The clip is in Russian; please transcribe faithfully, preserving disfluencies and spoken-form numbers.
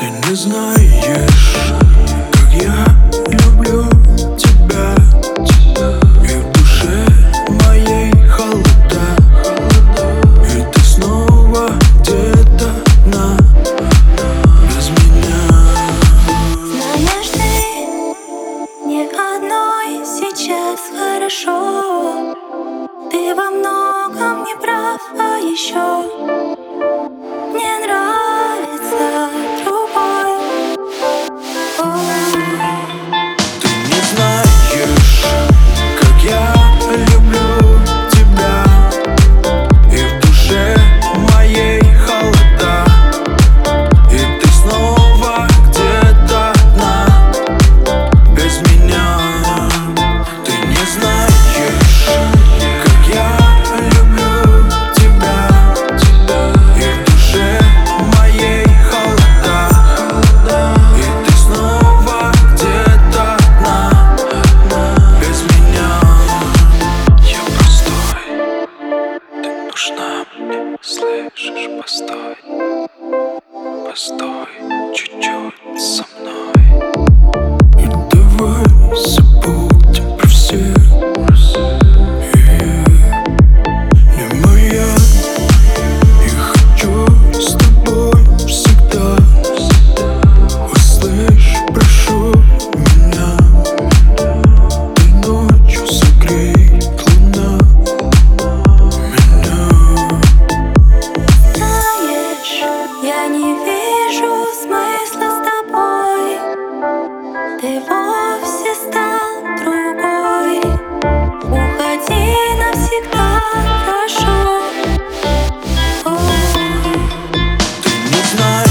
Ты не знаешь, как я люблю тебя, и в душе моей холода, и ты снова где-то одна, без меня. Знаешь, ты не одной сейчас хорошо. Ты во многом не прав, а еще мне нравится другой. Ты не знаешь, как я люблю тебя, и в душе моей холода, и ты снова где-то одна, без меня. Ты не знаешь, как я люблю тебя, и в душе моей холода, и ты снова где-то одна, без меня. Я простой, ты нужна мне, слышишь? Постой, постой чуть-чуть со мной. И давай забудем про все. Не моя, и хочу с тобой всегда. Услышь, прошу меня, и ночью согреет луна меня. Знаешь, я не вижу смысла с тобой. Ты вовсе стал другой. Уходи навсегда, прошу. Ты не знаешь,